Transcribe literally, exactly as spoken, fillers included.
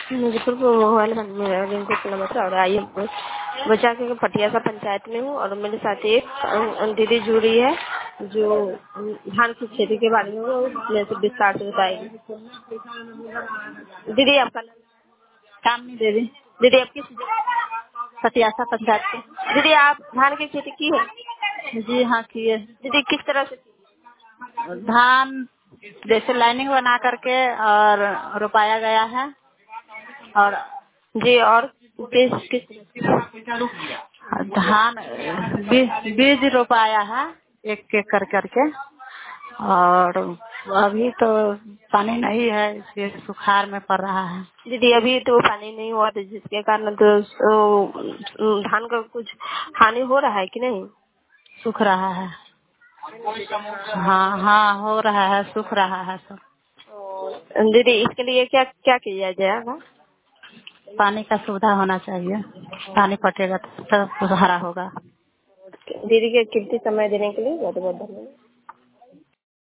Muzaffarpur mobile मेरा Rinku kilometre और आई बचा के पटियाला पंचायत में हूँ और मेरे साथ एक अं- दीदी जुड़ी है जो धान की खेती के बारे में वो मेरे से विस्तार से बताएगी। दीदी आपका नाम? कामनी देवी, दीदी आपकी? पटियासा पंचायत से। दीदी आप धान की खेती की है? जी हाँ किए। दीदी किस तरह से? धान जैसे लाइनिंग बना करके और रोपाया गया है और जी, और किस किस धान बीज बीज रोपाया है एक एक कर करके। और अभी तो पानी नहीं है इसलिए सुखाड़ में पड़ रहा है। दीदी अभी तो पानी नहीं हुआ था जिसके कारण तो अ, धान का कुछ हानि हो रहा है कि नहीं? सूख रहा है। हाँ हाँ हो रहा है, सूख रहा है सब। दीदी इसके लिए क्या क्या किया जाएगा? पानी का सुविधा होना चाहिए, पानी पटेगा तो सब हरा होगा। दीदी के कीमती समय देने के लिए बहुत बहुत धन्यवाद।